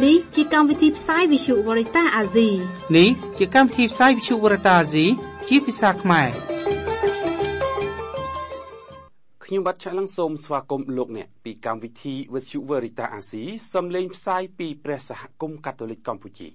នេះជាកម្មវិធីផ្សាយវិទ្យុវរិតាអាស៊ីនេះជាកម្មវិធីផ្សាយវិទ្យុវរិតាអាស៊ីជាភាសាខ្មែរខ្ញុំបាទឆាឡឹងសូមស្វាគមន៍លោកអ្នកពីកម្មវិធីវិទ្យុវរិតាអាស៊ីសំឡេងផ្សាយពីព្រះសហគមន៍កាតូលិកកម្ពុជា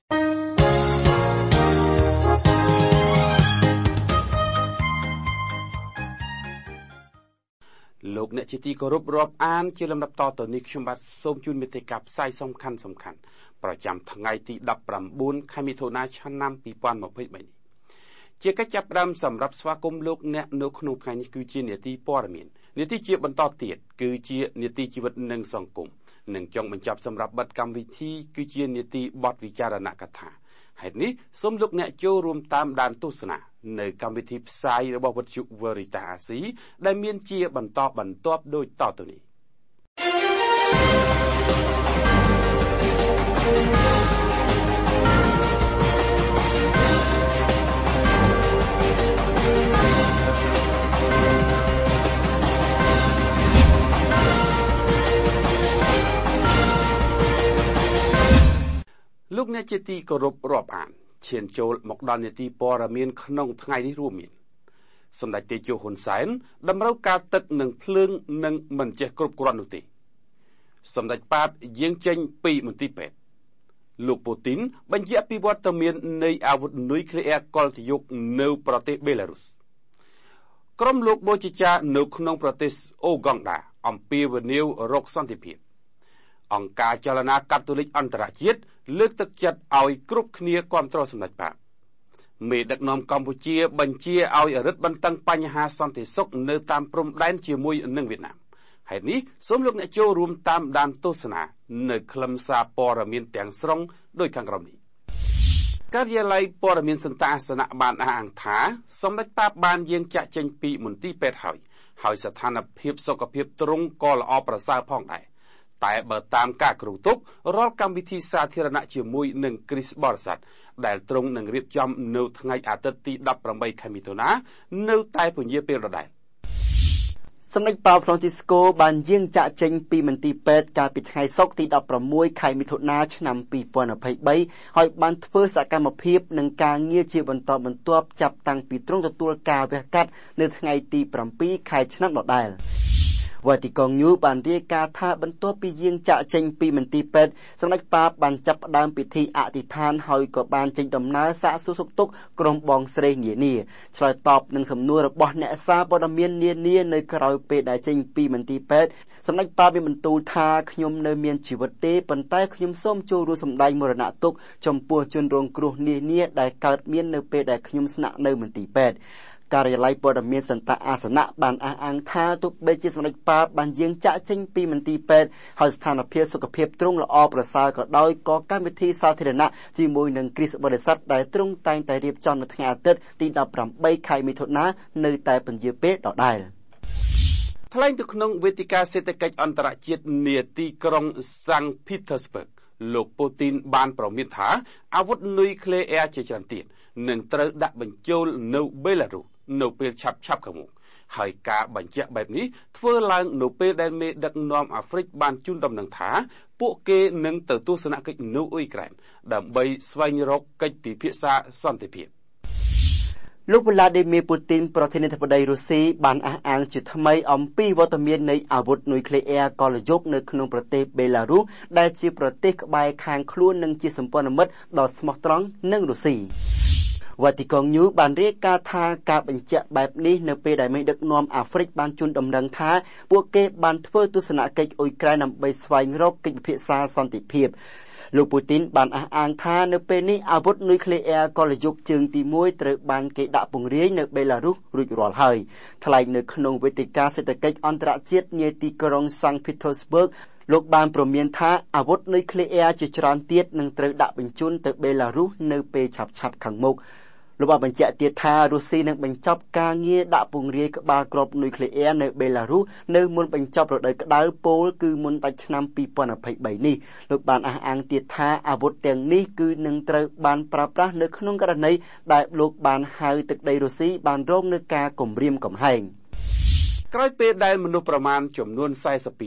លោកអ្នកជាទីគោរពរាប់អានជាលំដាប់តទៅនេះខ្ញុំបាទសូមជូនមេត្តាផ្សាយសំខាន់ប្រចាំថ្ងៃទី19ខែមិថុនាឆ្នាំ2023នេះជាកិច្ចចាប់ផ្ដើមសម្រាប់ស្វាគមន៍លោកអ្នកនៅក្នុងថ្ងៃនេះគឺជានាទីព័ត៌មាននាទីជាបន្តទៀតគឺជានាទីជីវិតនិងសង្គមនិងចុងបញ្ចប់សម្រាប់បទកម្មវិធីគឺជានាទីបទវិចារណកថាហេតុនេះសូមលោកអ្នកចូលរួមតាមដានទស្សនានៅកម្មវិធីផ្សាយរបស់វិទ្យុ Verita Asi ដែលមានជាបន្តបន្ទាប់ដូចតទៅនេះលោកអ្នកជាទីគោរពរាប់អានឈានចូលមកដល់នាទីព័ត៌មានក្នុងថ្ងៃនេះរួមមានសម្ដេចតេជោហ៊ុនសែនតម្រូវការទឹកនិងភ្លើងនឹងមិនចេះគ្រប់គ្រាន់នោះទេសម្ដេចប៉ាតយាងចេញពីមន្ទីរពេទ្យលោកពូទីនបញ្ជាក់ពីវត្តមាននៃអាវុធនុយក្លេអ៊ែរកុលយុគនៅប្រទេសបេឡារុសក្រុមលោកបូជាចារនៅក្នុងប្រទេសអូហ្គង់ដាអំពាវនាវរកសន្តិភាពអង្គការចលនាកាតូលិកអន្តរជាតិលើកទឹកចិត្តឲ្យគ្រប់គ្នាគាំទ្រសម្ដេចប៉ាតមេដឹកនាំកម្ពុជាបញ្ជាឲ្យរឹតបន្តឹងបញ្ហាសន្តិសុខនៅតាមព្រំដែនជាមួយនឹងវៀតណាមហេតុនេះសូមលោកអ្នកចូលរួមតាមដានទស្សនានៅខ្លឹមសារព័ត៌មានទាំងស្រុងដូចខាងក្រោមនេះការិយាល័យព័ត៌មានសន្តាសនៈបានអះអាងថាសម្ដេចប៉ាតបានយាងចាក់ចេញពីមន្ទីរពេទ្យហើយស្ថានភាពសុខភាពទ្រង់ក៏ល្អប្រសើរផងដែរតែបើតាមការគ្រោងទុករាល់កម្មវិធីសាធារណៈជាមួយនឹងគ្រីស្ទបរិស័ទដែលទ្រង់នឹងរៀបចំនៅថ្ងៃអាទិត្យទី18ខែមិថុនានៅតែពញាពេលដដែលសម្ដេចប៉ាវហ្វ្រង់ស៊ីស្កូបានយាងចាក់ចេញពីមន្ទីរពេទ្យកាលពីថ្ងៃសុក្រទី16ខែមិថុនាឆ្នាំ2023ហើយបានធ្វើសកម្មភាពនិងការងារជាបន្តបន្ទាប់ចាប់តាំងពីទ្រង់ទទួលការវះកាត់នៅថ្ងៃទី7ខែឆ្នាំដដែលវ៉ាទីកងញូបានរាយការណ៍ថាបន្ទាប់ពីយាងចាក់ចេញពីមន្ទីរពេទ្យសម្ដេចប៉ាបបានចាប់ផ្ដើមពិធីអធិដ្ឋានហើយក៏បានចេញដំណើរសាកសួរសុខទុក្ខក្រុមបងស្រីនានាឆ្លើយតបនឹងសំណួររបស់អ្នកសារព័ត៌មាននានានៅក្រៅពេលដែលចេញពីមន្ទីរពេទ្យសម្ដេចប៉ាបមានបន្ទូលថាខ្ញុំនៅមានជីវិតទេប៉ុន្តែខ្ញុំសូមចូលរួមសម្ដែងមរណទុក្ខចំពោះជនរងគ្រោះនានាដែលកើតមាននៅពេលដែលខ្ញុំស្នាក់នៅមន្ទីរពេទ្យការិយាល័យព័ត៌មានសន្តាអាសនៈបានអះអាងថាទោះបីជាសម្ដេចប៉ាបបានយាងចាក់ចេញពីមន្ទីរពេទ្យហើយស្ថានភាពសុខភាពទ្រង់ល្អប្រសើរក៏ដោយក៏កម្មវិធីសាធារណៈជាមួយនឹងគ្រីស្ទបរិស័ទដែលទ្រង់តែងតែរៀបចំនៅថ្ងៃអាទិត្យទី18ខែមិថុនានៅតែពន្យាពេលដដែលថ្លែងទៅក្នុងវេទិកាសេដ្ឋកិច្ចអន្តរជាតិនាទីក្រុងសាំងភីធើស្បឺកលោកពូទីនបានប្រមានថាអាវុធនុយក្លេអ៊ែរជាច្រើនទៀតនឹងត្រូវដាក់បញ្ចូលនៅបេឡារុសនៅពេលឆាប់ខាងមុខហើយការបញ្ជាក់បែបនេះធ្វើឡើងនៅពេលដែលមេដឹកនាំអាហ្វ្រិកបានជូនដំណឹងថាពួកគេនឹងទៅទស្សនកិច្ចនៅអ៊ុយក្រែនដើម្បីស្វែងរកកិច្ចពិភាក្សាសន្តិភាពលោកវ្លាឌីមៀពូទីនប្រធានាធិបតីរុស្ស៊ីបានអះអាងជាថ្មីអំពីវត្តមាននៃអាវុធនុយក្លេអ៊ែរកលយុគនៅក្នុងប្រទេសបេឡារុសដែលជាប្រទេសក្បែរខាងខ្លួននិងជាសម្ព័ន្ធមិត្តដ៏ស្មោះត្រង់នឹងរុស្ស៊ីវ៉ាទីកងញូបានរាយការណ៍ថាការបញ្ជាក់បែបនេះនៅពេលដែលមេដឹកនាំអាហ្វ្រិកបានជូនដំណឹងថាពួកគេបានធ្វើទស្សនកិច្ចអ៊ុយក្រែនដើម្បីស្វែងរកកិច្ចពិភាក្សាសន្តិភាពលោកពូទីនបានអះអាងថានៅពេលនេះអាវុធនុយក្លេអ៊ែរកលយុគជើងទី1ត្រូវបានគេដាក់ពង្រាយនៅបេឡារុសរួចរាល់ហើយថ្លែងនៅក្នុងវេទិកាសេដ្ឋកិច្ចអន្តរជាតិនាទីក្រុងសាំងភីធើស្បឺកលោកបានព្រមានថាអាវុធនុយក្លេអ៊ែរជាច្រើនទៀតនឹងត្រូវដាក់បញ្ជូនទៅបេឡារុសនៅពេលឆាប់ៗខាងមុខលោកបានបញ្ជាក់ទៀតថារុស្ស៊ីនឹងបញ្ចប់ការងារដាក់ពង្រាយក្បាលគ្រាប់នុយក្លេអ៊ែរនៅបេឡារុសនៅមុនបញ្ចប់រដូវក្តៅពោលគឺមុនដាច់ឆ្នាំ2023នេះលោកបានអះអាងទៀតថាអាវុធទាំងនេះគឺនឹងត្រូវបានប្រើប្រាស់នៅក្នុងករណីដែលលោកបានហៅទឹកដីរុស្ស៊ីបានរងនឹងការគំរាមកំហែងក្រោយពេលដែលមនុស្សប្រមាណចំនួន42នាក់ភ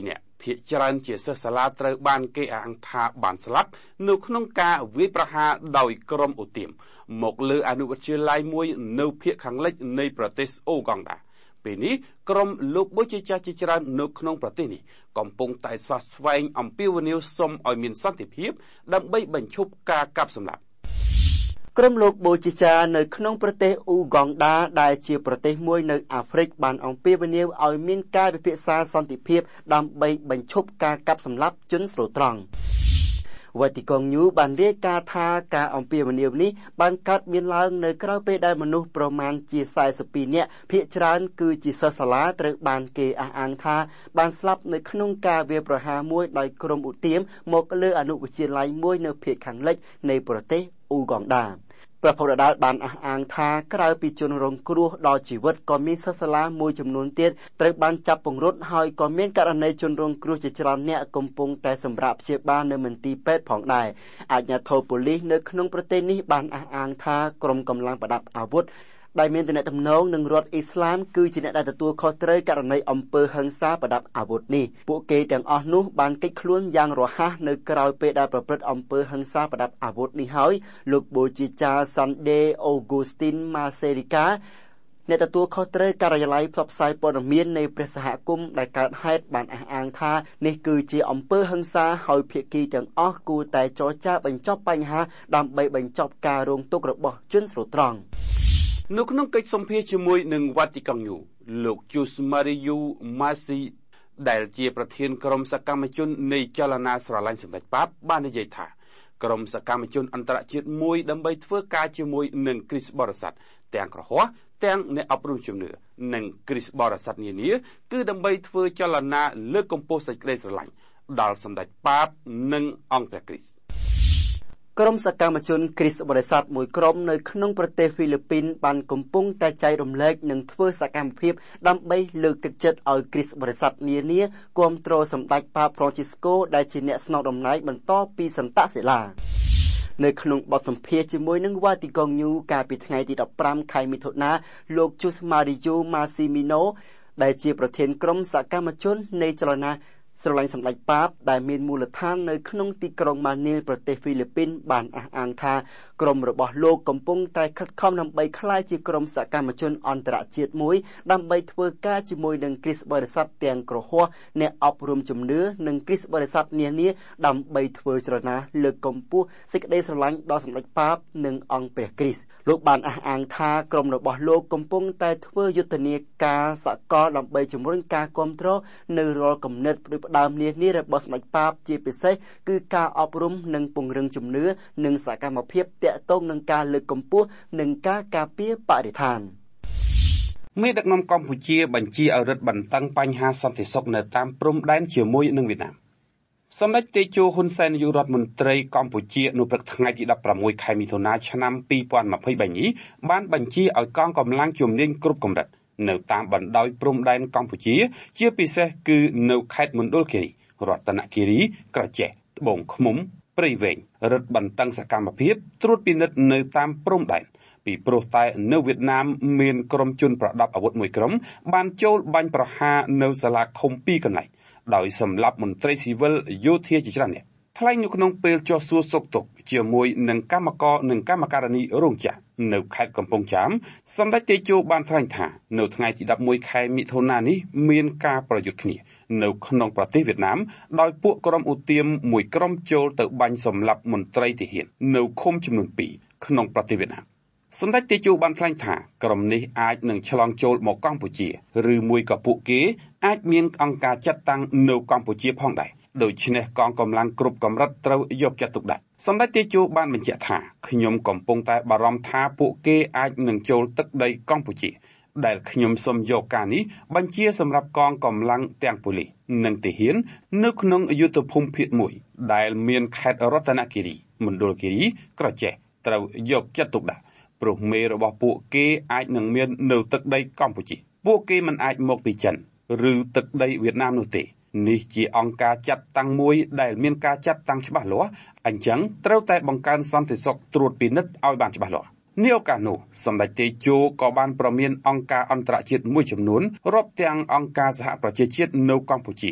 ភាគច្រើនជាសិស្សសាលាត្រូវបានគេអះអាងថាបានស្លាប់នៅក្នុងការវាយប្រហារដោយក្រុមឧទាមមកលើអនុវិទ្យាល័យមួយនៅភាគខាងលិចនៃប្រទេសអូហ្គង់ដាពេលនេះក្រុមលោកបូជាចាស់ជាច្រើននៅក្នុងប្រទេសនេះកំពុងតែស្វាស្វែងអំពាវនាវសុំឲ្យមានសន្តិភាពដើម្បីបញ្ឈប់ការកាប់សម្លាប់ក្រុមលោកបូជាចារនៅក្នុងប្រទេសអូហ្គង់ដាដែលជាប្រទេសមួយនៅអាហ្វ្រិកបានអំពាវនាវឲ្យមានការពិភាក្សាសន្តិភាពដើម្បីបញ្ឈប់ការកាប់សម្លាប់ជនស្លូតត្រង់វ៉ាទីកុងញូបានរាយការណ៍ថាការអំពាវនាវនេះបានកើតមានឡើងនៅក្រៅពេលដែលមនុស្សប្រមាណជា42នាក់ភាគច្រើនគឺជាសិស្សសាលាត្រូវបានគេអះអាងថាបានស្លាប់នៅក្នុងការវាយប្រហារមួយដោយក្រុមឧទាមមកលើអនុវិទ្យាល័យមួយនៅភាគខាងលិចនៃប្រទេសអូហ្គង់ដាប្រពន្ធដាលបានអះអាងថាក្រៅពីជនរងគ្រោះដល់ជីវិតក៏មានសិស្សសាលាមួយចំនួនទៀតត្រូវបានចាប់ពង្រត់ហើយក៏មានករណីជនរងគ្រោះជាច្រើនអ្នកកំពុងតែសម្រាប់ព្យាបាលនៅមន្ទីរពេទ្យផងដែរអាជ្ញាធរប៉ូលីសនៅក្នុងប្រទេសនេះបានអះអាងថាក្រុមកម្លាំងប្រដាប់អាវុធដែលមានទំនាក់ទំនងនឹងរដ្ឋអ៊ីស្លាមគឺជាអ្នកដែលទទួលខុសត្រូវករណីអំពើហិង្សាប្រដាប់អាវុធនេះពួកគេទាំងអស់នោះបានគេចខ្លួនយ៉ាងរហ័សនៅក្រៅពេលដែលប្រព្រឹត្តអំពើហិង្សាប្រដាប់អាវុធនេះហើយលោកបូជាចារ Sunday Augustine Maserika អ្នកទទួលខុសត្រូវការិយាល័យផ្សព្វផ្សាយព័ត៌មាននៃព្រះសហគមន៍ដែលកើតហេតុបានអះអាងថានេះគឺជាអំពើហិង្សាហើយភាគីទាំងអស់គួរតែចរចាបញ្ចប់បញ្ហាដើម្បីបញ្ចប់ការរងទុក្ខរបស់ជនស្លូតត្រង់នៅក្នុងកិច្ចសម្ភាសជាមួយនឹងវ៉ាទីកុងញូលោកជូសម៉ារីយូម៉ាស៊ីដែលជាប្រធានក្រុមសកម្មជននៃចលនាស្រឡាញ់សម្ដេចប៉ាបបាននិយាយថាក្រុមសកម្មជនអន្តរជាតិមួយដើម្បីធ្វើការជាមួយនឹងគ្រីស្ទបរិស័ទទាំងក្រហមទាំងអ្នកអប់រំជំនឿនិងគ្រីស្ទបរិស័ទនានាគឺដើម្បីធ្វើចលនាលើកកម្ពស់សេចក្តីស្រឡាញ់ដល់សម្ដេចប៉ាបនិងអង្គព្រះគ្រីស្ទក្រុមសកម្មជនគ្រីស្ទបរិស័ទមួយក្រុមនៅក្នុងប្រទេសហ្វីលីពីនបានកំពុងតែចែករំលែកនិងធ្វើសកម្មភាពដើម្បីលើកទឹកចិត្តឲ្យគ្រីស្ទបរិស័ទនានាគាំទ្រសម្ដេចប៉ាប Francisco ដែលជាអ្នកស្នងតំណែងបន្តពីសន្តសិលានៅក្នុងបទសម្ភាសន៍ជាមួយនឹងវ៉ាទីកុងញូកាលពីថ្ងៃទី15ខែមិថុនាលោកជូសម៉ារីយូម៉ាស៊ីមីណូដែលជាប្រធានក្រុមសកម្មជននៃចលនាស្រឡាញ់សម្ដេចប៉ាបដែលមានមូលដ្ឋាននៅក្នុងទីក្រុងម៉ានីលប្រទេសហ្វីលីពីនបានអះអាងថាក្រុមរបស់លោកកំពុងតែខិតខំដើម្បីក្លាយជាក្រុមសកម្មជនអន្តរជាតិមួយដើម្បីធ្វើការជាមួយនឹងគ្រីស្ទបរិស័ទទាំងក្រហមអ្នកអប់រំជំនឿនិងគ្រីស្ទបរិស័ទនានាដើម្បីធ្វើចលនាលើកកម្ពស់សេចក្តីស្រឡាញ់ដល់សម្ដេចប៉ាបនិងអង្គព្រះគ្រីស្ទលោកបានអះអាងថាក្រុមរបស់លោកកំពុងតែធ្វើយុទ្ធនាការសកលដើម្បីជំរុញការគាំទ្រនៅរាល់គំនិតផ្ដើមនានារបស់សម្ដេចប៉ាបជាពិសេសគឺការអប់រំនិងពង្រឹងជំនឿនិងសកម្មភាពទាក់ទងនឹងការលើកកម្ពស់និងការការពារបរិស្ថានមេដឹកនាំកម្ពុជាបញ្ជាឲ្យរឹតបន្តឹងបញ្ហាសន្តិសុខនៅតាមព្រំដែនជាមួយនឹងវៀតណាមសម្ដេចតេជោហ៊ុនសែននាយករដ្ឋមន្ត្រីកម្ពុជានៅព្រឹកថ្ងៃទី16ខែមិថុនាឆ្នាំ2023នេះបានបញ្ជាឲ្យកងកម្លាំងជំនាញគ្រប់កម្រិតនៅតាមបណ្ដោយព្រំដែនកម្ពុជាជាពិសេសគឺនៅខេត្តមណ្ឌលគិរីរតនគិរីក្រចេះត្បូងឃ្មុំព្រៃវែងរឹតបន្តឹងសកម្មភាពត្រួតពិនិត្យនៅតាមព្រំដែនពីព្រោះតែនៅវៀតណាមមានក្រុមជនប្រដាប់អាវុធមួយក្រុមបានចូលបាញ់ប្រហារនៅសាលាឃុំ2កន្លែងដោយសម្លាប់មន្ត្រីស៊ីវិលយោធាជាច្រើននាក់ថ្លែងនៅក្នុងពេលចុះសួរសុខទុក្ខជាមួយនឹងកម្មករនិងកម្មការិនីរោងចក្រនៅខេត្តកំពង់ចាមសម្ដេចតេជោបានថ្លែងថានៅថ្ងៃទី11ខែមិថុនានេះមានការប្រយុទ្ធគ្នានៅក្នុងប្រទេសវៀតណាមដោយពួកក្រុមឧទាមមួយក្រុមចូលទៅបាញ់សម្លាប់មន្ត្រីទាហាននៅឃុំចំនួន2ក្នុងប្រទេសវៀតណាមសម្ដេចតេជោបានថ្លែងថាក្រុមនេះអាចនឹងឆ្លងចូលមកកម្ពុជាឬមួយក៏ពួកគេអាចមានអង្គការចាត់តាំងនៅកម្ពុជាផងដែរដូច្នេះកងកម្លាំងគ្រប់កម្រិតត្រូវយកចិត្តទុកដាក់សម្ដេចតេជោបានបញ្ជាក់ថាខ្ញុំកំពុងតែបារម្ភថាពួកគេអាចនឹងចូលទឹកដីកម្ពុជាដែលខ្ញុំសូមយកការនេះបញ្ជាសម្រាប់កងកម្លាំងទាំងប៉ូលីសនិងទាហាននៅក្នុងយុទ្ធភូមិភាគ1ដែលមានខេត្តរតនគិរីមណ្ឌលគិរីក្រចេះត្រូវយកចិត្តទុកដាក់ព្រោះមេរបស់ពួកគេអាចនឹងមាននៅទឹកដីកម្ពុជាពួកគេមិនអាចមកពីចិនឬទឹកដីវៀតណាមនោះទេនេះជាអង្គការចាត់តាំងមួយដែលមានការចាត់តាំងច្បាស់លាស់អញ្ចឹងត្រូវតែបង្កើនសន្តិសុខត្រួតពិនិត្យឲ្យបានច្បាស់លាស់នាឱកាសនោះសម្ដេចតេជោក៏បានប្រមានអង្គការអន្តរជាតិមួយចំនួនរាប់ទាំងអង្គការសហប្រជាជាតិនៅកម្ពុជា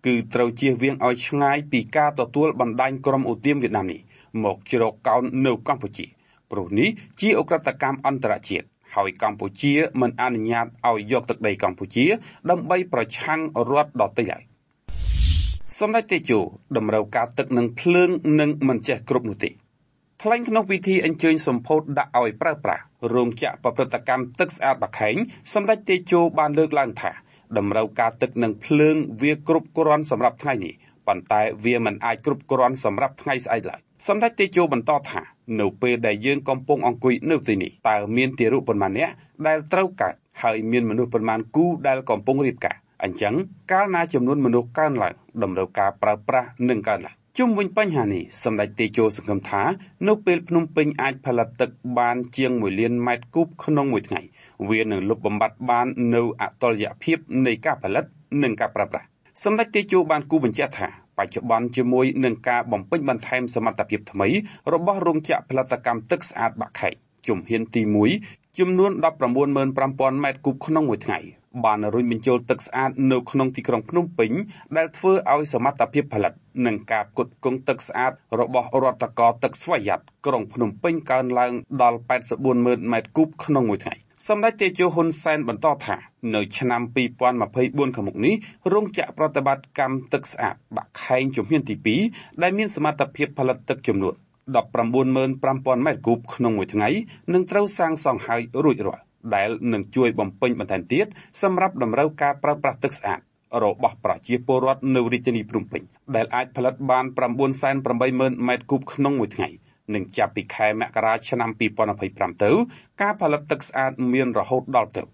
គឺត្រូវជៀសវាងឲ្យឆ្ងាយពីការទទួលបណ្ដាញក្រុមឧទាមវៀតណាមនេះមកជ្រកកោននៅកម្ពុជាព្រោះនេះជាឧក្រិដ្ឋកម្មអន្តរជាតិហើយកម្ពុជាមិនអនុញ្ញាតឲ្យយកទឹកដីកម្ពុជាដើម្បីប្រឆាំងរដ្ឋដទៃឡើយសម្ដេចតេជោតម្រូវការទឹកនិងភ្លើងនឹងមិនចេះគ្រប់នោះទេថ្លែងក្នុងពិធីអញ្ជើញសម្ពោធដាក់ឲ្យប្រើប្រាស់រោងចក្រប្រព្រឹត្តកម្មទឹកស្អាតបាខែងសម្ដេចតេជោបានលើកឡើងថាតម្រូវការទឹកនិងភ្លើងវាគ្រប់គ្រាន់សម្រាប់ថ្ងៃនេះប៉ុន្តែវាមិនអាចគ្រប់គ្រាន់សម្រាប់ថ្ងៃស្អែកឡើយសម្ដេចតេជោបន្តថានៅពេលដែលយើងកំពុងអង្គុយនៅទីនេះតើមានទារកប៉ុន្មាននាក់ដែលត្រូវកើតហើយមានមនុស្សប៉ុន្មានគូដែលកំពុងរៀបការអញ្ចឹងកាលណាចំនួនមនុស្សកើនឡើងតម្រូវការប្រើប្រាស់នឹងកើនឡើងជុំវិញបញ្ហានេះសម្ដេចតេជោសង្ឃឹមថានៅពេលភ្នំពេញអាចផលិតទឹកបានជាង1លានម៉ែត្រគូបក្នុងមួយថ្ងៃវានឹងលុបបំបាត់បាននៅអតុល្យភាពនៃការផលិតនិងការប្រើប្រាស់សម្ដេចតេជោបានគូបញ្ជាក់ថាបច្ចុប្បន្នជាមួយនឹងការបំពេញបន្ថែមសមត្ថភាពថ្មីរបស់រោងចក្រផលិតកម្មទឹកស្អាតបាខែងជំហានទី1ចំនួន 195,000 ម៉ែត្រគូបក្នុងមួយថ្ងៃបានរុញបញ្ចូលទឹកស្អាតនៅក្នុងទីក្រុងភ្នំពេញដែលធ្វើឲ្យសមត្ថភាពផលិតនិងការផ្គត់ផ្គង់ទឹកស្អាតរបស់រដ្ឋកោទឹកស្វយ័តក្រុងភ្នំពេញកើនឡើងដល់ 84,000 ម៉ែត្រគូបក្នុងមួយថ្ងៃសម្ដេចតេជោហ៊ុនសែនបន្តថានៅឆ្នាំ 2024 ខាងមុខនេះរោងចក្រប្រតិបត្តិកម្មទឹកស្អាតបាក់ខែងជំហានទី2ដែលមានសមត្ថភាពផលិតទឹកចំនួន 195,000 ម៉ែត្រគូបក្នុងមួយថ្ងៃនឹងត្រូវសាងសង់ហើយរួចរាល់ដែលនឹងជួយបំពេញបន្ថែមទៀតសម្រាប់តម្រូវការប្រើប្រាស់ទឹកស្អាតរបស់ប្រជាពលរដ្ឋនៅរាជធានីភ្នំពេញដែលអាចផលិតបាន 980,000 ម៉ែត្រគូបក្នុងមួយថ្ងៃនិងចាប់ពីខែមករាឆ្នាំ 2025 ទៅការផលិតទឹកស្អាតមានរហូតដល់ទៅ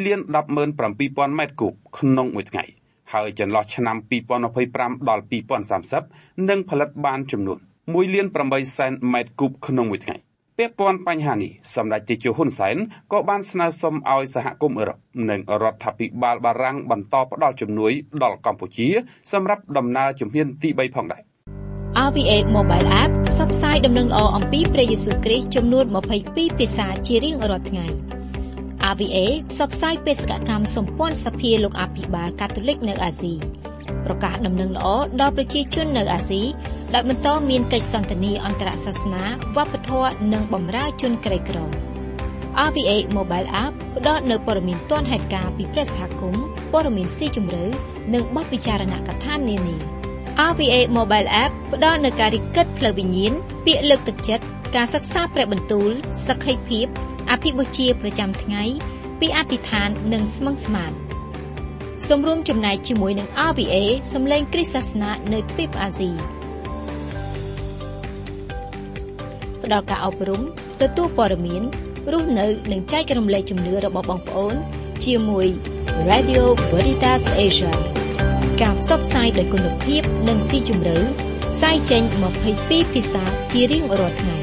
1,170,000 ម៉ែត្រគូបក្នុងមួយថ្ងៃហើយចន្លោះឆ្នាំ 2025 ដល់ 2030 នឹងផលិតបានចំនួន 1,800,000 ម៉ែត្រគូបក្នុងមួយថ្ងៃពាក់ព័ន្ធបញ្ហានេះសម្ដេចតេជោហ៊ុនសែនក៏បានស្នើសុំឲ្យសហគមន៍អឺរ៉ុបនិងរដ្ឋាភិបាលបារាំងបន្តផ្តល់ជំនួយដល់កម្ពុជាសម្រាប់ដំណើរជំហានទី3ផងដែរ RVA Mobile App ផ្សព្វផ្សាយដំណឹងល្អអំពីព្រះយេស៊ូវគ្រីស្ទចំនួន22ភាសាជារៀងរាល់ថ្ងៃ RVA ផ្សព្វផ្សាយបេសកកម្មសម្ព័ន្ធសភាលោកអភិបាលកាតូលិកនៅអាស៊ីប្រកាសដំណឹងល្អដល់ប្រជាជននៅអាស៊ីដែលបន្តមានកិច្ចសន្ទនាអន្តរសាសនាវប្បធម៌និងបម្រើជនក្រីក្រ RVA Mobile App ផ្ដល់នូវព័ត៌មានទាន់ហេតុការណ៍ពីព្រះសហគមន៍ព័ត៌មានស៊ីជម្រៅនិងបទពិចារណកថានានា RVA Mobile App ផ្ដល់នូវការរីកកិត្តផ្លូវវិញ្ញាណពាក្យលើកទឹកចិត្តការសិក្សាព្រះបន្ទូលសក្ខីភាពអភិបូជាប្រចាំថ្ងៃពីអធិដ្ឋាននិងស្មឹងស្មាតសូមរួមចំណែកជាមួយនឹង RVA សម្លេងគ្រីស្ទសាសនានៅទ្វីបអាស៊ីផ្ដល់ការអប់រំទទួលព័ត៌មានរស់នៅនិងចែករំលែកជំនឿរបស់បងប្អូនជាមួយ Radio Veritas Asia ការផ្សព្វផ្សាយដោយគុណភាពនិងស៊ីជម្រៅផ្សាយចេញ22ភាសាជារៀងរាល់ថ្ងៃ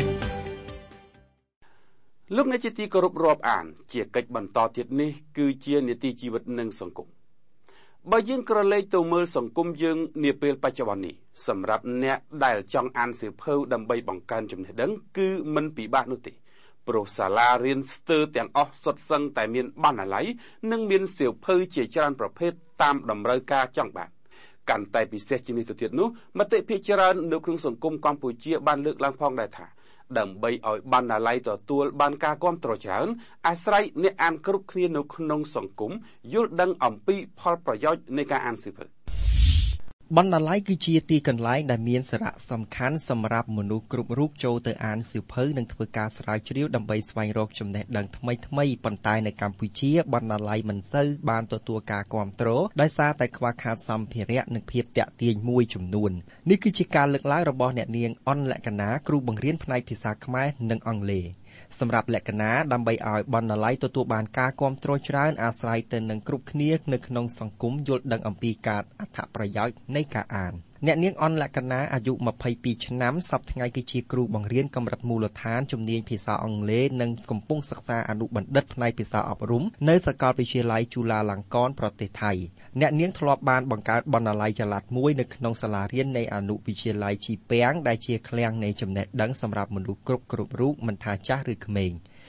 លោកអ្នកជាទីគោរពរាប់អានជាកិច្ចបន្តទៀតនេះគឺជានីតិជីវិតនិងសង្គមបើយើងក្រឡេកទៅមើលសង្គមយើងនាពេលបច្ចុប្បន្ននេះសម្រាប់អ្នកដែលចង់អានសៀវភៅដើម្បីបង្កើនចំណេះដឹងគឺមិនពិបាកនោះទេព្រោះសាលារៀនស្ទើរទាំងអស់សុទ្ធសឹងតែមានបណ្ណាល័យនិងមានសៀវភៅជាច្រើនប្រភេទតាមតម្រូវការចង់បានកាន់តែពិសេសជាងនេះទៅទៀតនោះមតិភាគច្រើននៅក្នុងសង្គមកម្ពុជាបានលើកឡើងផងដែរថាដើម្បីឲ្យបណ្ណាល័យទទួលបានការគាំទ្រច្រើនអាស្រ័យអ្នកអានគ្រប់គ្នានៅក្នុងសង្គមយល់ដឹងអំពីផលប្រយោជន៍នៃការអានសៀវភៅបណ្ណាល័យគឺជាទីកន្លែងដែលមានសារៈសំខាន់សម្រាប់មនុស្សគ្រប់រូបចូលទៅអានសៀវភៅនិងធ្វើការស្រាវជ្រាវដើម្បីស្វែងរកចំណេះដឹងថ្មីៗប៉ុន្តែនៅកម្ពុជាបណ្ណាល័យមិនសូវបានទទួលការគាំទ្រដោយសារតែខ្វះខាតសម្ភារៈនិងភាពទាក់ទាញមួយចំនួននេះគឺជាការលើកឡើងរបស់អ្នកនាងអនលក្ខណាគ្រូបង្រៀនផ្នែកភាសាខ្មែរនិងអង់គ្លេសសម្រាប់លក្ខណៈដើម្បីឲ្យបណ្ណាល័យទទួលបានការគាំទ្រច្រើនអាស្រ័យទៅនឹងគ្រប់គ្នានៅក្នុងសង្គមយល់ដឹងអំពីការអត្ថប្រយោជន៍នៃការអានអ្នកនាងអនលក្ខណាអាយុ22ឆ្នាំសប្តាហ៍ថ្ងៃគឺជាគ្រូបង្រៀនកម្រិតមូលដ្ឋានជំនាញភាសាអង់គ្លេសនិងកំពុងសិក្សាអនុបណ្ឌិតផ្នែកភាសាអប់រំនៅសាកលវិទ្យាល័យจุฬาលង្កនប្រទេសថៃអ្នកនាងធ្លាប់បានបង្កើតបណ្ណាល័យចល័តមួយនៅក្នុងសាលារៀននៃអនុវិទ្យាល័យជីពាំងដែលជាឃ្លាំងនៃចំណេះដឹងសម្រាប់មនុស្សគ្រប់រូបមិនថាចាស់ឬក្មេង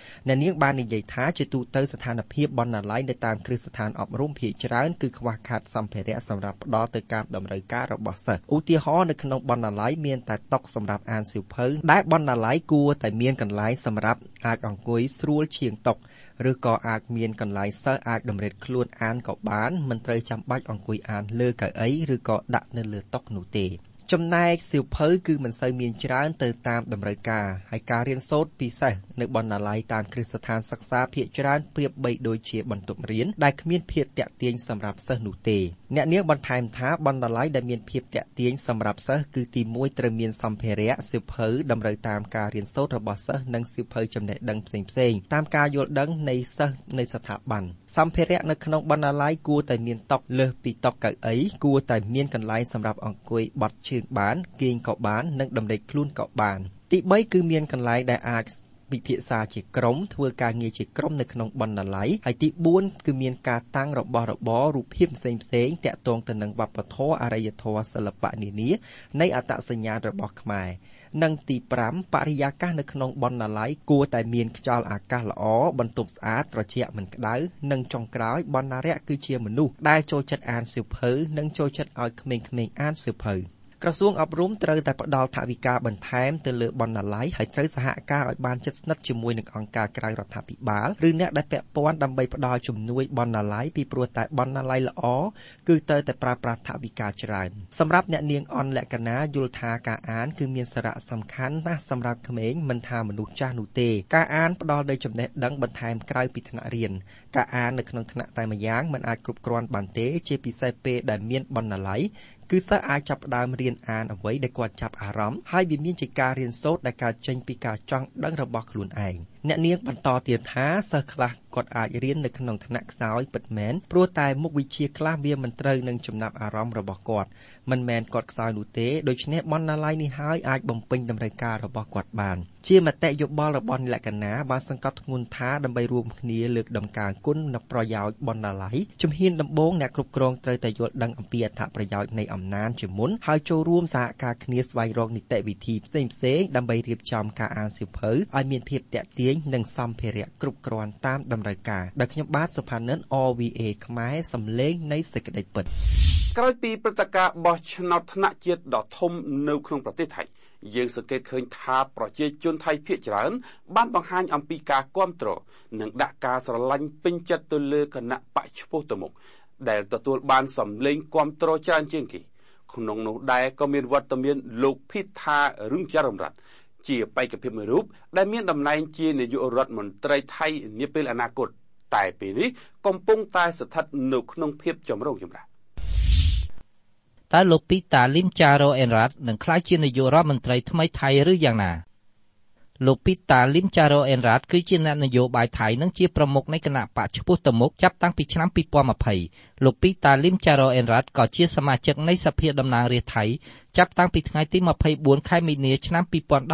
អ្នកនាងបាននិយាយថាជាទូទៅស្ថានភាពបណ្ណាល័យនៅតាមគ្រឹះស្ថានអប់រំភាគច្រើនគឺខ្វះខាតសម្ភារៈសម្រាប់ផ្ដល់ទៅតាមតម្រូវការរបស់សិស្សឧទាហរណ៍នៅក្នុងបណ្ណាល័យមានតែតុសម្រាប់អានសៀវភៅដែលបណ្ណាល័យគួរតែមានកន្លែងសម្រាប់អាចអង្គុយស្រួលជាងតុឬក៏អាចមានកន្លែងសិស្សអាចតម្រិតខ្លួនអានក៏បានមិនត្រូវចាំបាច់អង្គុយអានលើកៅអីឬក៏ដាក់នៅលើតុនោះទេចំណែកសៀវភៅគឺមិនសូវមានច្រើនទៅតាមតម្រូវការហើយការរៀនសូត្រពិសេសនៅបណ្ណាល័យតាមគ្រឹះស្ថានសិក្សាភាគច្រើនប្រៀបបីដូចជាបន្ទប់រៀនដែលគ្មានភាពទាក់ទាញសម្រាប់សិស្សនោះទេអ្នកនាងបន្ថែមថាបណ្ណាល័យដែលមានភាពទាក់ទាញសម្រាប់សិស្សគឺទី1ត្រូវមានសម្ភារៈសៀវភៅតម្រូវតាមការរៀនសូត្ររបស់សិស្សនិងសៀវភៅចំណេះដឹងផ្សេងៗតាមការយល់ដឹងនៃសិស្សនៃស្ថាប័នសម្ភារៈនៅក្នុងបណ្ណាល័យគួរតែមានតុលើសពីតុកៅអីគួរតែមានកន្លែងសម្រាប់អង្គុយបត់ជើងបានគេងក៏បាននិងដំណេកខ្លួនក៏បានទី3គឺមានកន្លែងដែលអាចពិភាក្សាជាក្រុមធ្វើការងារជាក្រុមនៅក្នុងបណ្ណាល័យហើយទី4គឺមានការតាំងរបស់របររូបភាពផ្សេងៗតាក់ទងទៅនឹងវប្បធម៌អរិយធម៌សិល្បៈនានានៃអត្តសញ្ញាណរបស់ខ្មែរនិងទី5បរិយាកាសនៅក្នុងបណ្ណាល័យគួរតែមានខ្យល់អាកាសល្អបន្ទប់ស្អាតត្រជាក់មិនក្តៅនិងចុងក្រោយបណ្ណារក្សគឺជាមនុស្សដែលចូលចិត្តអានសៀវភៅនិងចូលចិត្តឲ្យក្មេងៗអានសៀវភៅក្រសួងអប់រំត្រូវតែផ្ដល់ថវិកាបន្ថែមទៅលើបណ្ណាល័យហើយត្រូវសហការឲ្យបានជិតស្និទ្ធជាមួយនឹងអង្គការក្រៅរដ្ឋាភិបាលឬអ្នកដែលពាក់ព័ន្ធដើម្បីផ្ដល់ជំនួយបណ្ណាល័យពីព្រោះតែបណ្ណាល័យល្អគឺត្រូវតែប្រើប្រាស់ថវិកាច្រើនសម្រាប់អ្នកនាងអនលក្ខណាយល់ថាការអានគឺមានសារៈសំខាន់ណាស់សម្រាប់ក្មេងមិនថាមនុស្សចាស់នោះទេការអានផ្ដល់នូវចំណេះដឹងបន្ថែមក្រៅពីថ្នាក់រៀនការអាននៅក្នុងថ្នាក់តែម្យ៉ាងមិនអាចគ្រប់គ្រាន់បានទេជាពិសេសពេលដែលមានបណ្ណាល័យគឺសិស្សអាចចាប់ផ្ដើមរៀនអានអ្វីដែលគាត់ចាប់អារម្មណ៍ហើយវាមានជាការរៀនសូត្រដែលកើតចេញពីការចង់ដឹងរបស់ខ្លួនឯងអ្នកនាងបន្តទៀតថាសិស្សខ្លះគាត់អាចរៀននៅក្នុងថ្នាក់ខ្សោយពិតមែនព្រោះតែមុខវិជ្ជាខ្លះវាមិនត្រូវនឹងចំណាប់អារម្មណ៍របស់គាត់មិនមែនគាត់ខ្សោយនោះទេដូច្នេះបណ្ណាល័យនេះហើយអាចបំពេញតម្រូវការរបស់គាត់បានជាមតិយោបល់របស់លក្ខណាបានសង្កត់ធ្ងន់ថាដើម្បីរួមគ្នាលើកដំកើងគុណនិងប្រយោជន៍បណ្ណាល័យជំហានដំបូងអ្នកគ្រប់គ្រងត្រូវតែយល់ដឹងអំពីអត្ថប្រយោជន៍នៃអំណាចជាមុនហើយចូលរួមសហការគ្នាស្វែងរកនីតិវិធីផ្សេងៗដើម្បីរៀបចំការអានសៀវភៅឲ្យមានភាពទាក់ទាញនិងសម្ភារៈគ្រប់គ្រាន់តាមតម្រូវការដោយខ្ញុំបាទសុផានិន RVA ខ្មែរសំឡេងនៃសេចក្តីពិតក្រោយពីព្រឹត្តិការណ៍បោះឆ្នោតថ្នាក់ជាតិដ៏ធំនៅក្នុងប្រទេសថៃយើងសង្កេតឃើញថាប្រជាជនថៃភាគច្រើនបានបង្ហាញអំពីការគាំទ្រនិងដាក់ការស្រឡាញ់ពេញចិត្តទៅលើគណៈបកឈ្មោះទៅមុខដែលទទួលបានសម្លេងគាំទ្រច្រើនជាងគេក្នុងនោះដែរក៏មានវត្តមានលោកភីថារឹងចាររំរ័ត្នជាបេក្ខភាពមួយរូបដែលមានតំណែងជានាយករដ្ឋមន្ត្រីថៃនាពេលអនាគតតែពេលនេះកំពុងតែស្ថិតនៅក្នុងភាពចម្រូងចម្រាសតើលោកពីតាលីមចារ៉ូអេនរ៉ាត់នឹងក្លាយជានាយករដ្ឋមន្ត្រីថ្មីថៃឬយ៉ាងណាលោកពីតាលីមចារ៉ូអេនរ៉ាត់គឺជាអ្នកនយោបាយថៃនិងជាប្រមុខនៃគណៈបកឈ្មោះទៅមុខចាប់តាំងពីឆ្នាំ2020លោកពីតាលីមចារ៉ូអេនរ៉ាត់ក៏ជាសមាជិកនៃសភាតំណាងរាស្ត្រថៃចាប់តាំងពីថ្ងៃទី24ខែមីនាឆ្នាំ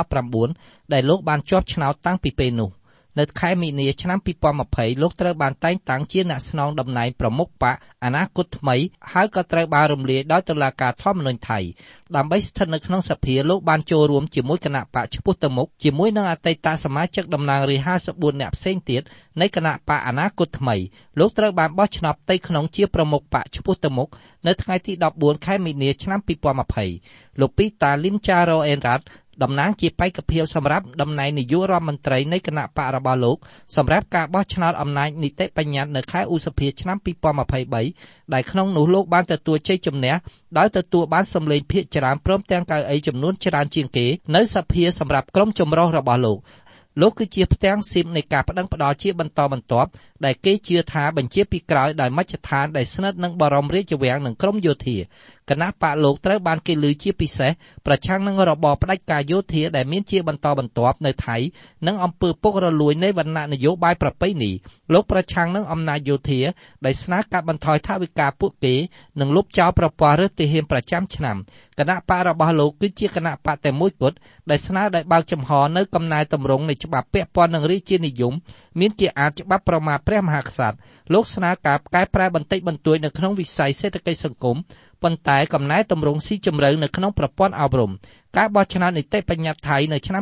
2019ដែលលោកបានជាប់ឆ្នោតតាំងពីពេលនោះនៅខែមីនាឆ្នាំ2020លោកត្រូវបានតែងតាំងជាអ្នកស្នងតំណែងប្រមុខបកអនាគតថ្មីហើយក៏ត្រូវបានរំលាយដោយតុលាការធម្មនុញ្ញថៃដើម្បីស្ថិតនៅក្នុងសភាលោកបានចូលរួមជាមួយគណៈបកឈ្មោះទៅមុខជាមួយនឹងអតីតសមាជិកតំណាងរាស្ត្រ54នាក់ផ្សេងទៀតនៃគណៈបកអនាគតថ្មីលោកត្រូវបានបោះឆ្នោតផ្ទៃក្នុងជាប្រមុខបកឈ្មោះទៅមុខនៅថ្ងៃទី14ខែមីនាឆ្នាំ2020លោកពីតាលីមចារ៉ូអេនរ៉ាត់តំណាងជាបេក្ខភាពសម្រាប់តំណែងនាយករដ្ឋមន្ត្រីនៃគណៈបករបស់លោកសម្រាប់ការបោះឆ្នោតអំណាចនីតិបញ្ញត្តិនៅខែឧសភាឆ្នាំ2023ដែលក្នុងនោះលោកបានទទួលជ័យជំនះដោយទទួលបានសម្លេងភាគច្រើនព្រមទាំងកៅអីចំនួនច្រើនជាងគេនៅសភាសម្រាប់ក្រុមចម្រុះរបស់លោកគឺជាផ្ទាំងស៊ីមនៃការប្តឹងផ្តល់ជាបន្តបន្ទាប់ដែលគេជឿថាបញ្ជាពីក្រោយដោយមជ្ឈដ្ឋានដែលស្និទ្ធនឹងបរមរាជវាំងនិងក្រមយោធាគណៈបកលោកត្រូវបានគេលើជាពិសេសប្រឆាំងនឹងរបបផ្ដាច់ការយោធាដែលមានជាបន្តបន្ទាប់នៅថៃនិងអំពើពុករលួយនៃវណ្ណៈនយោបាយប្រពៃណីលោកប្រឆាំងនឹងអំណាចយោធាដែលស្នើកាត់បន្ថយថវិកាពួកគេនិងលុបចោលប្រព័ន្ធរដ្ឋទាហានប្រចាំឆ្នាំគណៈបករបស់លោកគឺជាគណៈបកតែមួយគត់ដែលស្នើដោយបើកចំហនៅកំណែតម្រង់នៃឈ្ច្បាប់ពាក់ព័ន្ធនឹងរាជានិយមមានជាអាចច្បាប់ប្រមាថព្រះមហាក្សត្រលោកស្នើការកែប្រែបន្តិចបន្តួចនៅក្នុងវិស័យសេដ្ឋកិច្ចសង្គមប៉ុន្តែកំណែទម្រង់ស៊ីជម្រៅនៅក្នុងប្រព័ន្ធអប់រំការបោះឆ្នោតនីតិបញ្ញត្តិថៃនៅឆ្នាំ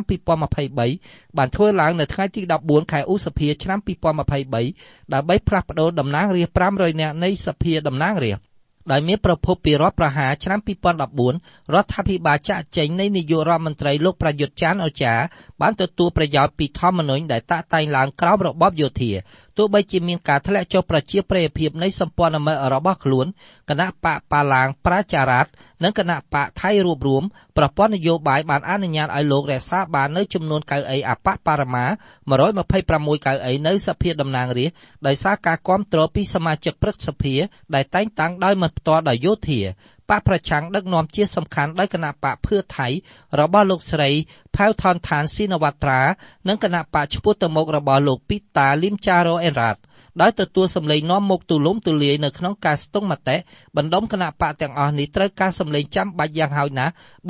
2023បានធ្វើឡើងនៅថ្ងៃទី14ខែឧសភាឆ្នាំ2023ដើម្បីផ្លាស់ប្តូរតំណាងរាស្ត្រ500នាក់នៃសភាតំណាងរាស្ត្រដោយមានប្រភពពីរដ្ឋប្រហារឆ្នាំ2014រដ្ឋាភិបាលចាក់ចែងនៃនាយករដ្ឋមន្ត្រីលោកប្រយុទ្ធច័ន្ទអូចាបានទទួលប្រយោជន៍ពីធម្មនុញ្ញដែលតាក់តែងឡើងក្រោមរបបយោធាទោះបីជាមានការធ្លាក់ចុះប្រជាប្រិយភាពនៃសម្ព័ន្ធមិត្តរបស់ខ្លួនគណៈបកបាឡាងប្រជារដ្ឋនិងគណៈបកថៃរួបរวมប្រព័ន្ធនយោបាយបានអនុញ្ញាតឲ្យលោករក្សាបាននៅចំនួនកៅអីអបបរមា126កៅអីនៅសភាតំណាងរាស្ត្រដោយសារការគាំទ្រពីសមាជិកព្រឹទ្ធសភាដែលតែងតាំងដោយមិនផ្ទាល់ដោយយោធាបកប្រឆាំងដឹកនាំជាសំខាន់ដោយគណៈបកភឿថៃរបស់លោកស្រីផៅថនឋានស៊ីនវត្រានិងគណៈបកឈ្មោះទៅមុខរបស់លោកពីតាលីមចារ៉ូអេនរ៉ាតដោយទទួលសម្លេងនាំមុខទូលំទូលាយនៅក្នុងការស្ទង់មតិបណ្ដុំគណៈបកទាំងអស់នេះត្រូវការសម្លេងចាំបាច់យ៉ាងហោចណាស់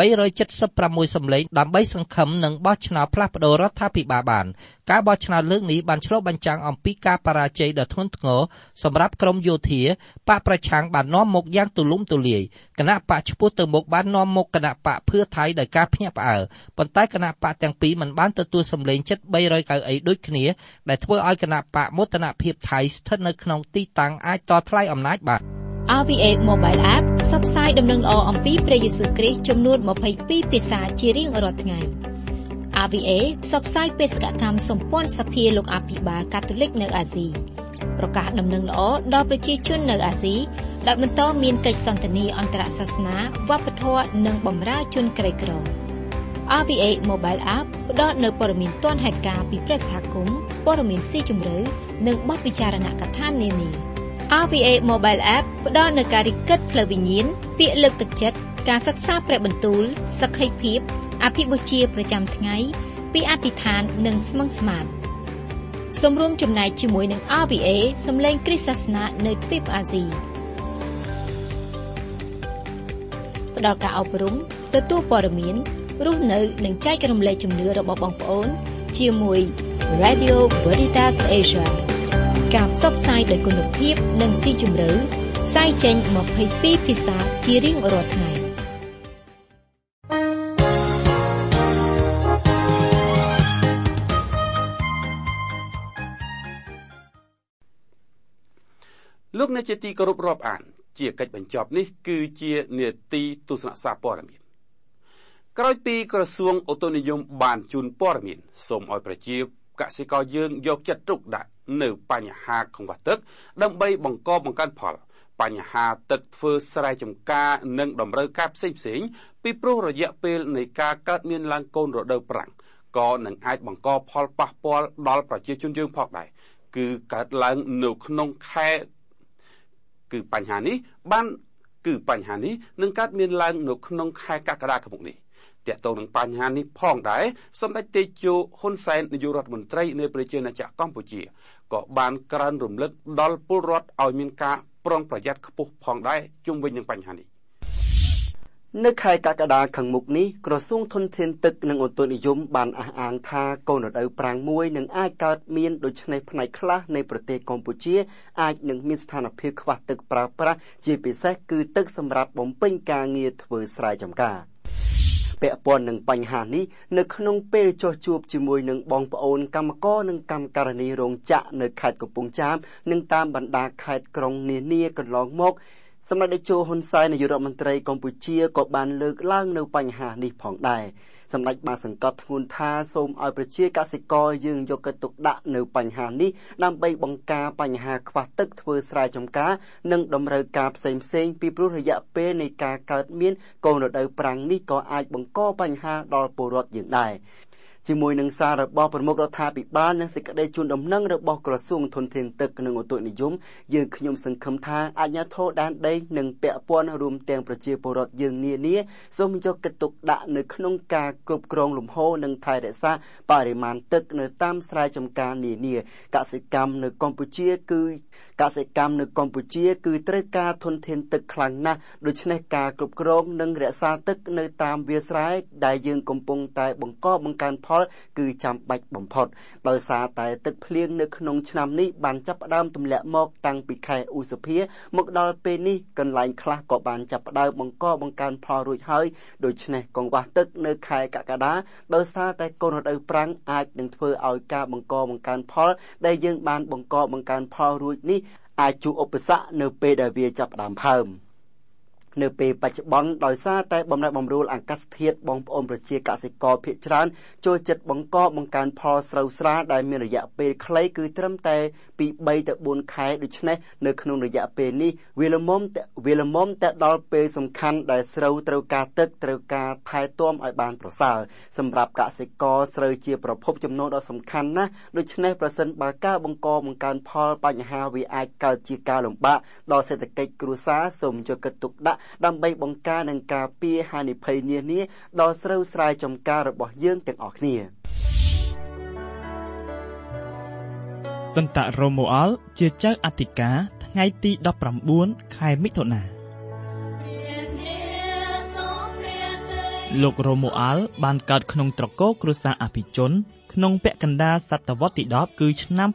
376សម្លេងដើម្បីសង្ឃឹមនឹងបោះឆ្នោតផ្លាស់ប្តូររដ្ឋាភិបាលបានការបោះឆ្នោតលើកនេះបានឆ្លុះបញ្ចាំងអំពីការបរាជ័យដ៏ធ្ងន់ធ្ងរសម្រាប់ក្រមយោធាបកប្រឆាំងបាននាំមុខយ៉ាងទូលំទូលាយគណៈបកឈ្មោះទៅមុខបាននាំមុខគណៈបកភឿថៃដោយការភ្ញាក់ផ្អើលប៉ុន្តែគណៈបកទាំងពីរមិនបានទទួលសម្លេងជិត300កៅអីដូចគ្នាដែលធ្វើឲ្យគណៈបកមោទនភាពថៃស្ថិតនៅក្នុងទីតាំងអាចតថ្លៃអំណាចបាន RVA Mobile App ផ្សព្វផ្សាយដំណឹងល្អអំពីព្រះយេស៊ូវគ្រីស្ទចំនួន22ភាសាជារៀងរាល់ថ្ងៃ RVA ផ្សព្វផ្សាយបេសកកម្មសម្ព័ន្ធសភាលោកអភិបាលកាតូលិកនៅអាស៊ីប្រកាសដំណឹងល្អដល់ប្រជាជននៅអាស៊ីដែលបន្តមានកិច្ចសន្ទនាអន្តរសាសនាវប្បធម៌និងបម្រើជនក្រីក្រ RVA Mobile App ផ្ដល់នូវព័ត៌មានទាន់ហេតុការណ៍ពីព្រះសហគមន៍ព័ត៌មានស៊ីជម្រៅនិងបទពិចារណកថានានា RVA Mobile App ផ្ដល់នូវការរីកកិត្តផ្លូវវិញ្ញាណពាក្យលើកទឹកចិត្តការសិក្សាព្រះបន្ទូលសក្ខីភាពអភិបូជាប្រចាំថ្ងៃពីអធិដ្ឋាននិងស្មឹងស្មាតសូមរួមចំណែកជាមួយនឹង RVA សម្លេងគ្រីស្ទសាសនានៅទ្វីបអាស៊ីផ្ដល់ការអប់រំទទួលព័ត៌មានរស់នៅនិងចែករំលែកជំនឿរបស់បងប្អូនជាមួយ Radio Veritas Asia ការផ្សព្វផ្សាយដោយគុណភាពនិងស៊ីជម្រៅផ្សាយចេញ22ភាសាជារៀងរាល់ថ្ងៃលោកអ្នកជាទីគោរពរាប់អានជាកិច្ចបញ្ចប់នេះគឺជានេតិទស្សនៈសារព័ត៌មានក្រោយពីក្រសួងអូតូនិយមបានជូនព័ត៌មានសូមឲ្យប្រជាកសិករយើងយកចិត្តទុកដាក់នៅបញ្ហាកង្វះទឹកដើម្បីបង្កបង្កើនផលបញ្ហាទឹកធ្វើស្រែចម្ការនិងតម្រូវការផ្សេងៗពីព្រោះរយៈពេលនៃការកើតមានឡើងកូនរដូវប្រាំងក៏នឹងអាចបង្កផលប៉ះពាល់ដល់ប្រជាជនយើងផងដែរគឺកើតឡើងនៅក្នុងខែបញ្ហានេះនឹងកើតមានឡើងនៅក្នុងខែកក្កដាឆ្នាំនេះទាក់ទងនឹងបញ្ហានេះផងដែរសម្ដេចតេជោហ៊ុនសែននាយករដ្ឋមន្ត្រីនៃប្រជាណាចក្រកម្ពុជាក៏បានក្រើនរំលឹកដល់ពលរដ្ឋឲ្យមានការប្រុងប្រយ័ត្នខ្ពស់ផងដែរជុំវិញនឹងបញ្ហានេះនៅខែកក្កដាខាងមុខនេះក្រសួងធនធានទឹកនិងអូតូនិយមបានអះអាងថាកូនរដូវប្រាំងមួយនឹងអាចកើតមានដូច្នេះផ្នែកខ្លះនៃប្រទេសកម្ពុជាអាចនឹងមានស្ថានភាពខ្វះទឹកប្រើប្រាស់ជាពិសេសគឺទឹកសម្រាប់បំពេញការងារធ្វើស្រែចម្ការពាក់ព័ន្ធនឹងបញ្ហានេះនៅក្នុងពេលចុះជួបជាមួយនឹងបងប្អូនកម្មករនិងកម្មការិនីរោងចក្រនៅខេត្តកំពង់ចាមនិងតាមបណ្ដាខេត្តក្រុងនានាកន្លងមកសម្ដេចតេជោហ៊ុនសែននាយករដ្ឋមន្ត្រីកម្ពុជាក៏បានលើកឡើងនៅបញ្ហានេះផងដែរសម្ដេចបានសង្កត់ធ្ងន់ថាសូមឲ្យប្រជាកសិករយើងយកចិត្តទុកដាក់នៅបញ្ហានេះដើម្បីបង្ការបញ្ហាខ្វះទឹកធ្វើស្រែចម្ការនិងតម្រូវការផ្សេងៗពីព្រោះរយៈពេលនៃការកើតមានកូនរដូវប្រាំងនេះក៏អាចបង្កបញ្ហាដល់ពលរដ្ឋយើងដែរជាមួយនឹងសាររបស់ប្រមុខរដ្ឋាភិបាលនិងសេចក្តីជូនដំណឹងរបស់ក្រសួងធនធានទឹកនិងអូតូនិយមយើងខ្ញុំសង្ឃឹមថាអាជ្ញាធរដែនដីនិងពាក់ព័ន្ធរួមទាំងប្រជាពលរដ្ឋយើងនានាសូមយកចិត្តទុកដាក់នៅក្នុងការគ្រប់គ្រងលំហូរនិងថែរក្សាបរិមាណទឹកនៅតាមស្រែចម្ការនានាកសិកម្មនៅកម្ពុជាគឺកសិកម្មនៅកម្ពុជាគឺត្រូវការធនធានទឹកខ្លាំងណាស់ដូច្នេះការគ្រប់គ្រងនិងរក្សាទឹកនៅតាមវាលស្រែដែលយើងកំពុងតែបង្កើនផលគឺចាំបាច់បំផុតដោយសារតែទឹកភ្លៀងនៅក្នុងឆ្នាំនេះបានចាប់ផ្ដើមទម្លាក់មកតាំងពីខែឧសភាមកដល់ពេលនេះកន្លែងខ្លះក៏បានចាប់ផ្ដើមបង្កើនផលរួចហើយដូច្នេះកង្វះទឹកនៅខែកក្កដាដោយសារតែកូនរដូវប្រាំងអាចនឹងធ្វើឲ្យការបង្កើនផលដែលយើងបានបង្កើនផលរួចនេះអាចជួបឧបសគ្គនៅពេលដែលវាចាប់ផ្ដើមផើមនៅពេលបច្ចុប្បន្នដោយសារតែបំរែបំរួលអាកាសធាតុបងប្អូនប្រជាកសិករភាគច្រើនចូលចិត្តបង្កើនផលស្រូវស្រាលដែលមានរយៈពេលខ្លីគឺត្រឹមតែពី3ទៅ4ខែដូច្នេះនៅក្នុងរយៈពេលនេះវាល្មមតែដល់ពេលសំខាន់ដែលស្រូវត្រូវការទឹកត្រូវការថែទាំឲ្យបានប្រសើរសម្រាប់កសិករស្រូវជាប្រភពចំណូលដ៏សំខាន់ណាស់ដូច្នេះប្រសិនបើការបង្កើនផលបញ្ហាវាអាចកើតជាការលំបាកដល់សេដ្ឋកិច្ចគ្រួសារសូមយកចិត្តទុកដាក់ដើម្បីបង្ការនិងការពារហានិភ័យនានាដល់ស្រូវស្រែចម្ការរបស់យើងទាំងអស់គ្នាសន្តរ៉ូម៉ូអល់ជាចៅអធិការថ្ងៃទី19ខែមិថុនាលោករ៉ូម៉ូអាល់បានកើតក្នុងត្រកូលគ្រួសារអភិជនក្នុងពាក់កណ្ដាលសតវត្សទី10គឺឆ្នាំ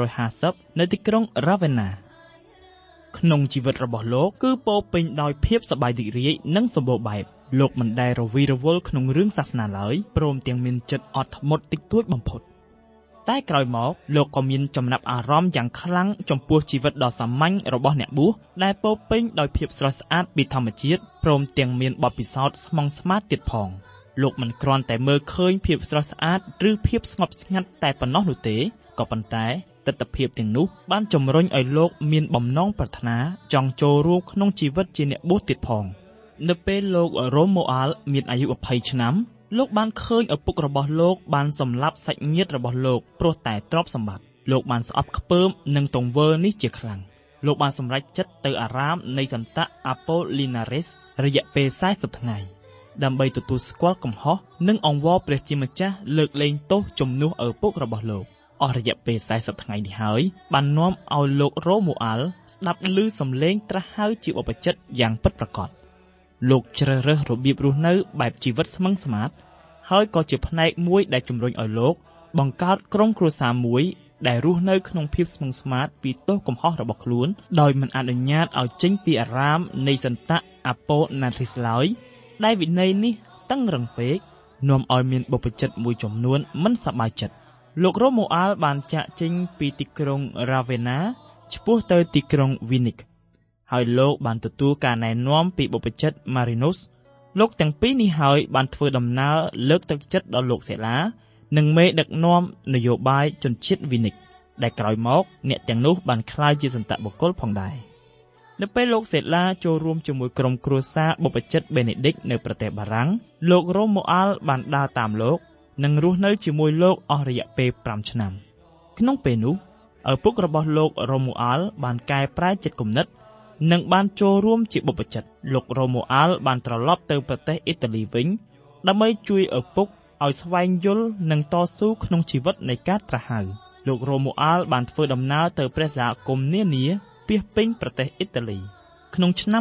950នៅទីក្រុងរ៉ាវេណាក្នុងជីវិតរបស់លោកគឺពោរពេញដោយភាពសប្បាយរីករាយនិងសម្បូរបែបលោកមិនដែលរវីរវល់ក្នុងរឿងសាសនាឡើយព្រមទាំងមានចិត្តអត់ធ្មត់តិចតួចបំផុតតែក្រោយមកលោកក៏មានចំណាប់អារម្មណ៍យ៉ាងខ្លាំងចំពោះជីវិតដ៏សាមញ្ញរបស់អ្នកបួសដែលពោរពេញដោយភាពស្រស់ស្អាតពីធម្មជាតិព្រមទាំងមានបទពិសោធន៍ស្មងស្មាតទៀតផងលោកមិនគ្រាន់តែមើលឃើញភាពស្រស់ស្អាតឬភាពស្ងប់ស្ងាត់តែប៉ុណ្ណោះនោះទេក៏ប៉ុន្តែទស្សនវិជ្ជាទាំងនោះបានជំរុញឲ្យលោកមានបំណងប្រាថ្នាចង់ចូលរួមក្នុងជីវិតជាអ្នកបួសទៀតផងនៅពេលលោករ៉ូម៉ូអាល់មានអាយុ20ឆ្នាំលោកបានឃើញឪពុករបស់លោកបានសម្លាប់សាច់ញាតិរបស់លោកព្រោះតែទ្រព្យសម្បត្តិលោកបានស្អប់ខ្ពើមនឹងទង្វើនេះជាខ្លាំងលោកបានសម្រេចចិត្តទៅអារាមនៃសន្តៈអាប៉ូលីណារ៉េសរយៈពេល40ថ្ងៃដើម្បីទទួលស្គាល់កំហុសនិងអង្វរព្រះជាម្ចាស់លើកលែងទោសជំនួសឪពុករបស់លោកអស់រយៈពេល40ថ្ងៃនេះហើយបាននាំឲ្យលោករ៉ូម៉ូអាល់ស្ដាប់ឮសំឡេងត្រាស់ហៅជាបបជិតយ៉ាងពិតប្រាកដលោកជ្រើសរើសរបៀបរស់នៅបែបជីវិតស្មឹងស្មាតហើយក៏ជាផ្នែកមួយដែលជំរុញឲ្យលោកបង្កើតក្រុមគ្រួសារមួយដែលរស់នៅក្នុងភាពស្មឹងស្មាតពីទោសកំហុសរបស់ខ្លួនដោយមិនអនុញ្ញាតឲ្យចេញពីអារាមនៃសន្តៈអាប៉ូណាធីសឡើយដែលវិន័យនេះតឹងរឹងពេកនាំឲ្យមានបបជិតមួយចំនួនមិនសប្បាយចិត្តលោករ៉ូម៉ូអាល់បានចាកចេញពីទីក្រុងរ៉ាវេណាឆ្ពោះទៅទីក្រុងវីនិកហើយលោកបានទទួលការណែនាំពីបព្វជិតម៉ារីណូសលោកទាំងពីរនេះហើយបានធ្វើដំណើរលើកទឹកចិត្តដល់លោកសេឡានិងមេដឹកនាំនយោបាយជនជាតិវីនិកដែលក្រោយមកអ្នកទាំងនោះបានក្លាយជាសន្តបុគ្គលផងដែរនៅពេលលោកសេឡាចូលរួមជាមួយក្រុមគ្រួសារបព្វជិតបេនេឌិកនៅប្រទេសបារាំងលោករ៉ូម៉ូអាល់បានដើរតាមលោកនិងរស់នៅជាមួយលោកអស់រយៈពេល5ឆ្នាំក្នុងពេលនោះឪពុករបស់លោករ៉ូម៉ូអាល់បានកែប្រែចិត្តគំនិតនិងបានចូលរួមជាបព្វជិតលោករ៉ូម៉ូអាល់បានត្រឡប់ទៅប្រទេសអ៊ីតាលីវិញដើម្បីជួយឪពុកឲ្យស្វែងយល់និងតស៊ូក្នុងជីវិតនៃការត្រាស់ហៅលោករ៉ូម៉ូអាល់បានធ្វើដំណើរទៅព្រះសហគមន៍នានាពាសពេញប្រទេសអ៊ីតាលីក្នុងឆ្នាំ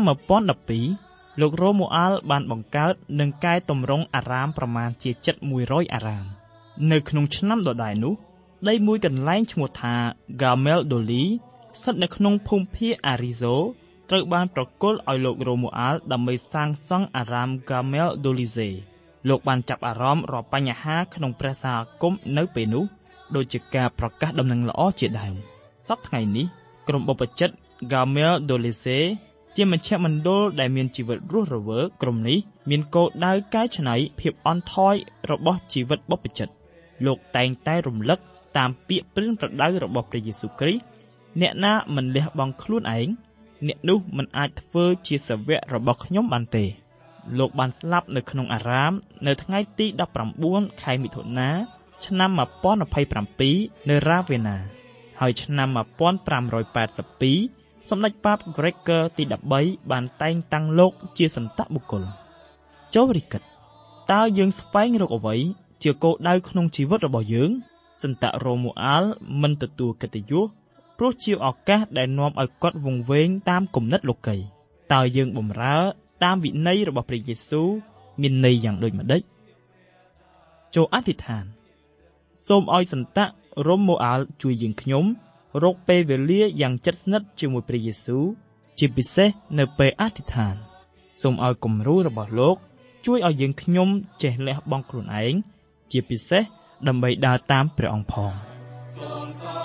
1012លោករ៉ូម៉ូអាល់បានបង្កើតនិងកែតម្រង់អារាមប្រមាណជាជិត100អារាមនៅក្នុងឆ្នាំដដែលនោះដីមួយកន្លែងឈ្មោះថា Gamel Doli ស្ថិតនៅក្នុងភូមិភាគ Arizo ត្រូវបានប្រគល់ឲ្យលោករ៉ូម៉ូអាល់ដើម្បីសាងសង់អារាម Gamel Dolize លោកបានចាប់អារម្មណ៍រាល់បញ្ហាក្នុងព្រះសហគមន៍នៅពេលនោះដូចជាការប្រកាសដំណឹងល្អជាដើមសប្តាហ៍ថ្ងៃនេះក្រុមបព្វជិត Gamel Dolize ជាមជ្ឈមណ្ឌលដែលមានជីវិតរស់រវើកក្រុមនេះមានគោលដៅកែច្នៃភាពអន់ថយរបស់ជីវិតបព្វជិតលោកតែងតែរំលឹកតាមពាក្យព្រឹងប្រដៅរបស់ព្រះយេស៊ូវគ្រីស្ទអ្នកណាមិនលះបង់ខ្លួនឯងអ្នកនោះមិនអាចធ្វើជាសាវករបស់ខ្ញុំបានទេលោកបានស្លាប់នៅក្នុងអារាមនៅថ្ងៃទី19ខែមិថុនាឆ្នាំ1027នៅរ៉ាវេណាហើយឆ្នាំ1582សម្ដេចប៉ាប Gregor ទី13បានតែងតាំងលោកជាសន្តបុគ្គលចូលរិកិតតើយើងស្វែងរកអ្វីជាគោលដៅក្នុងជីវិតរបស់យើងសន្តរ៉ូម៉ូអាល់មិនទទួលកិត្តិយសព្រោះជាឱកាសដែលនាំឲ្យគាត់វង្វេងតាមគំនិតលោកីតើយើងបម្រើតាមវិន័យរបស់ព្រះយេស៊ូវមានន័យយ៉ាងដូចម្ដេចចូលអធិដ្ឋានសូមឲ្យសន្តៈរ៉ូម៉ូអាល់ជួយយើងខ្ញុំរកពេលវេលាយ៉ាងជិតស្និទ្ធជាមួយព្រះយេស៊ូវជាពិសេសនៅពេលអធិដ្ឋានសូមឲ្យគំរូរបស់លោកជួយឲ្យយើងខ្ញុំចេះលះបង់ខ្លួនឯងជាពិសេសដើម្បីដើរតាមព្រះអង្គផង